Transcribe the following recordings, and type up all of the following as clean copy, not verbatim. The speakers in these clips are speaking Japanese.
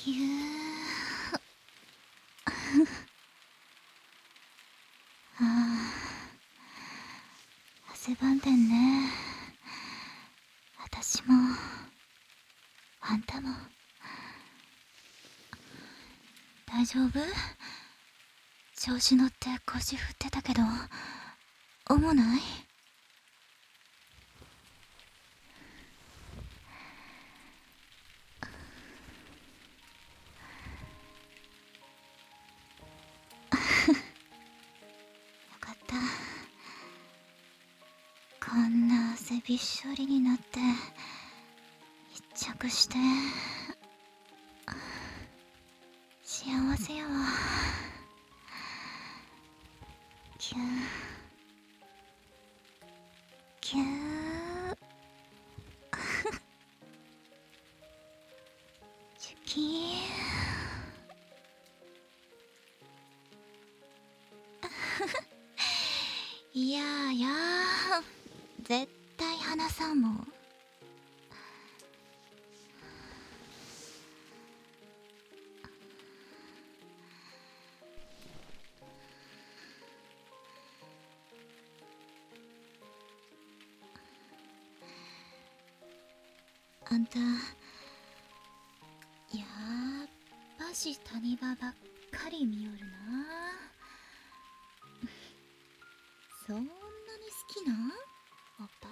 ぎゅー。汗ばんでんね。私もあんたも。大丈夫？調子乗って腰振ってたけど重ない？よかった。こんな汗びっしょりになって一着して幸せやわ。キューキューチュキーいやーやー、絶対離さんもん。あんたやっぱし谷場ばっかり見よるな。そんなに好きなん？おっぱい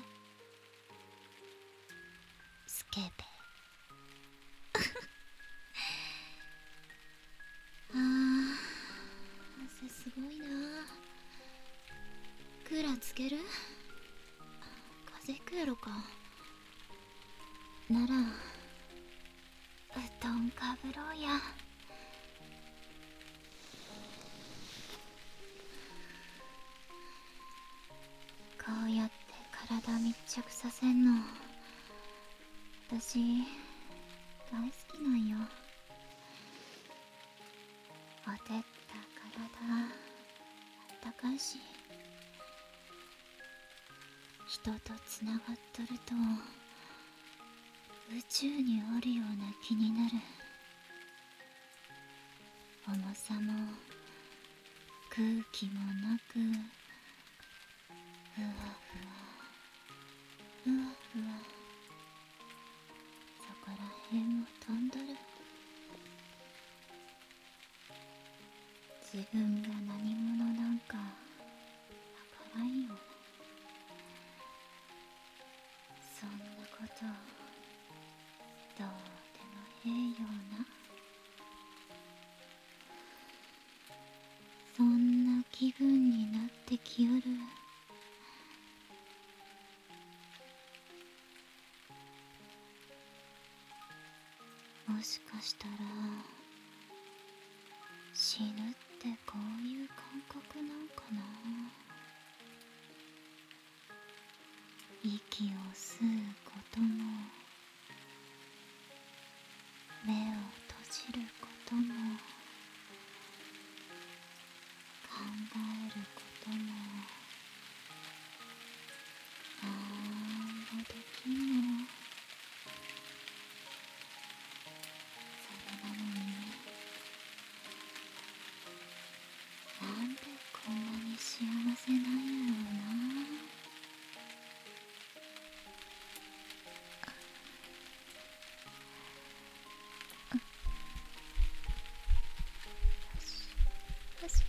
スケベ。汗すごいな。クーラーつける？風邪ひくやろか。なら布団かぶろうや。こうやって体密着させんの私大好きなんよ。おてった体あったかいし、人とつながっとると宇宙におるような気になる。重さも空気もなく、ふわふわふわふわ、そこらへんを飛んどる。自分が何者なんかわからんよ。そんなことどうでもええような、そんな気分になってきよる。もしかしたら死ぬってこういう感覚なんかな。息を吸うことも目を閉じることも考えることもなんもできんの。それなのになんでこんなに幸せなんやろうな。よし。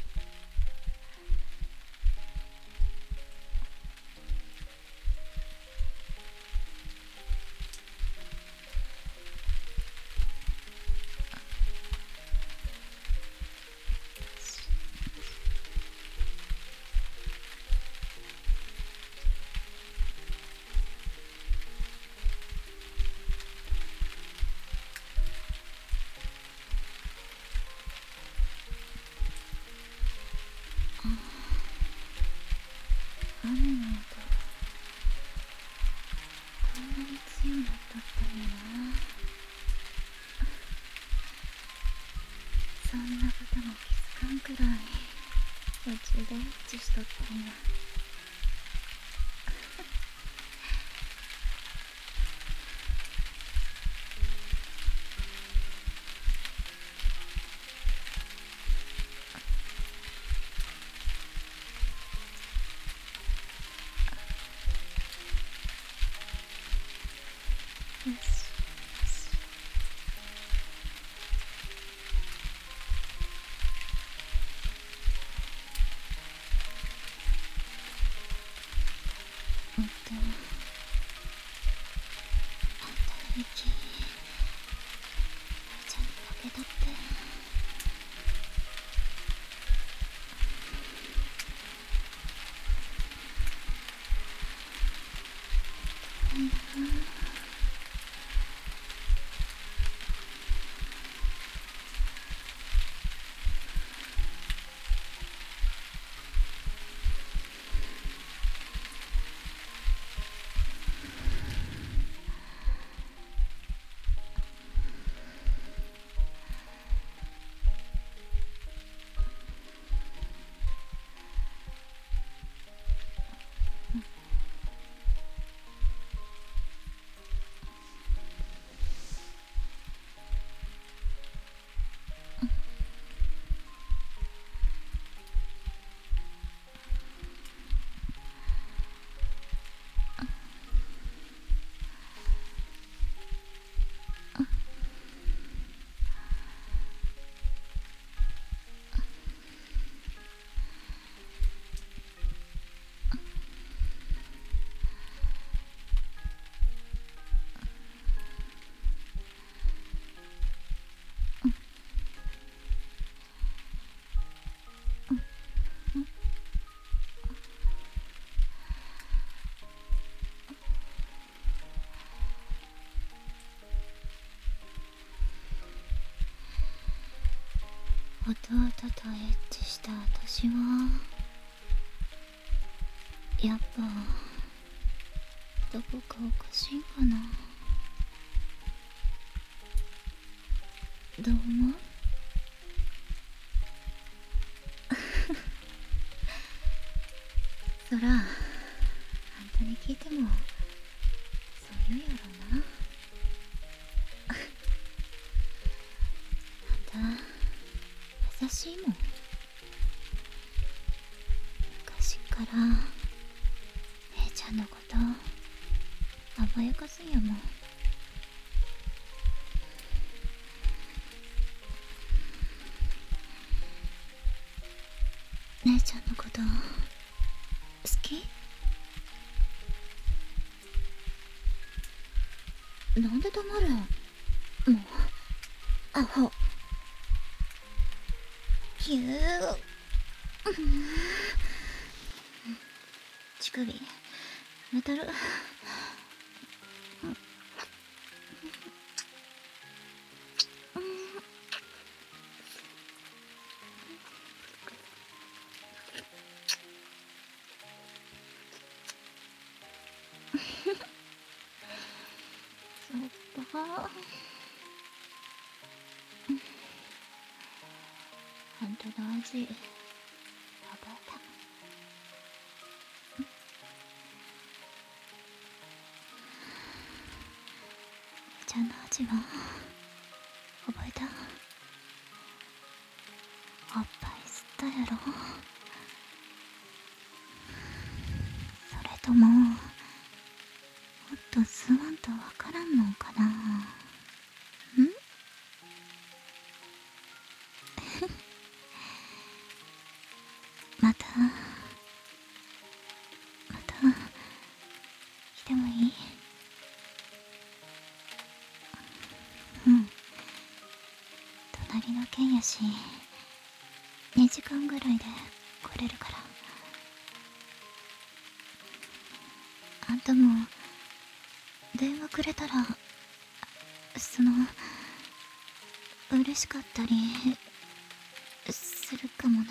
弟とエッチした私はやっぱどこかおかしいかな。どう思う？そらあんたに聞いてもそう言うやろうな。あんた優しいもん。昔から姉ちゃんのこと甘やかすんやもん。姉ちゃんのこと好き？なんで黙るん？もうアホ。ぎゅー乳首メタル。そっか。あんたの味覚えた。姉ちゃんの味は覚えた？おっぱい吸ったやろ？それとももっと吸わんとわからんのかな。また来てもいい？うん、隣の県やし2時間ぐらいで来れるから。あんたも電話くれたら嬉しかったりするかもな。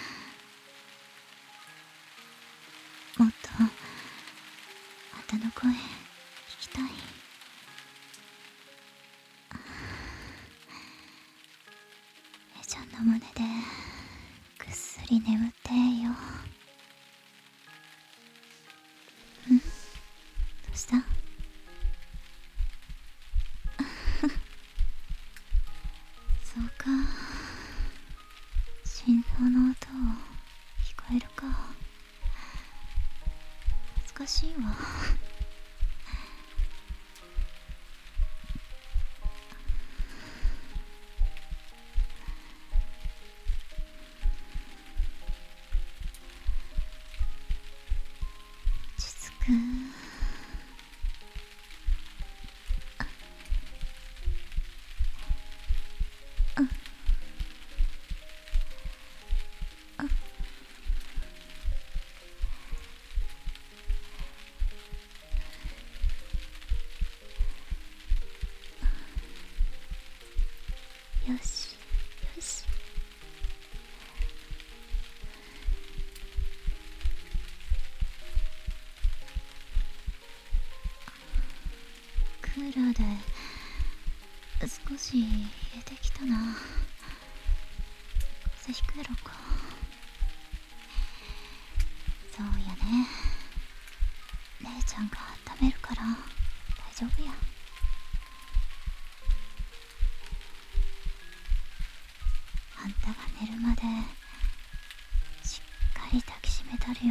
もっとあんたの声聞きたい。姉ちゃんの胸でぐっすり眠ってよ。どうした？そうか、心臓の音聞こえるか。恥ずかしいわ。落ち着く。よしよし。クーラーで少し冷えてきたな。風邪ひくやろか。そうやね、姉ちゃんが温めるから大丈夫や。あんたが寝るまでしっかり抱きしめたるよ。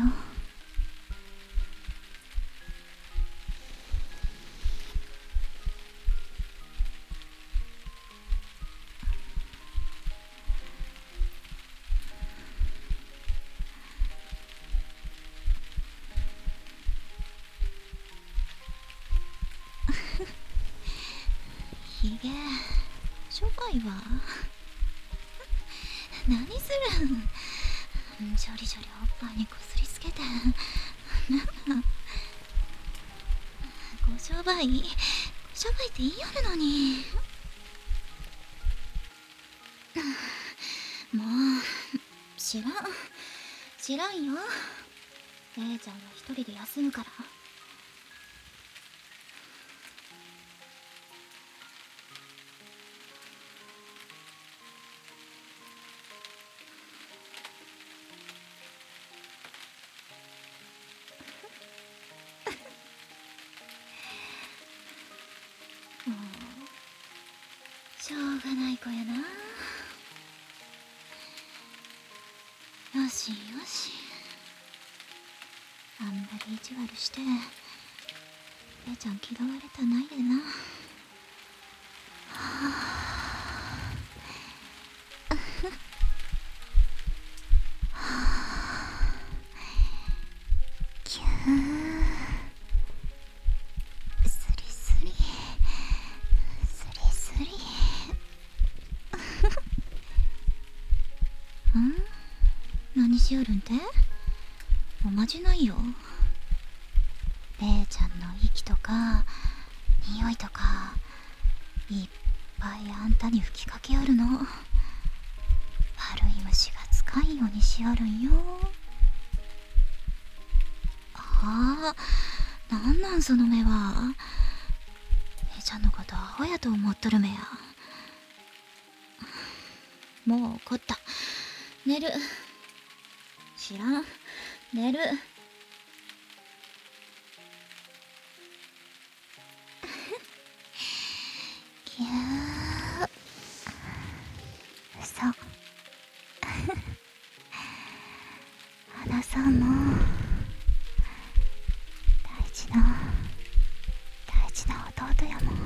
ひげしょぼいわ。何するん？ジョリジョリおっぱいにこすりつけて。なんだご商売って言いよるのに。 もう知らんよ。姉ちゃんは一人で休むから。もうしょうがない子やな。よしよし、あんまり意地悪して姉ちゃん嫌われたないでな。キュー、スリスリスリスリん？何しよるんて？おまじないよ。姉ちゃんの息とか匂いとかいっぱいあんたに吹きかけよるの。悪い虫がつかんようにしよるんよ。ああ、なんなんその目は。姉ちゃんのことアホやと思っとる目や。もう怒った。寝る。知らん。寝る。キュー、嘘。花さんの大事な弟やもん。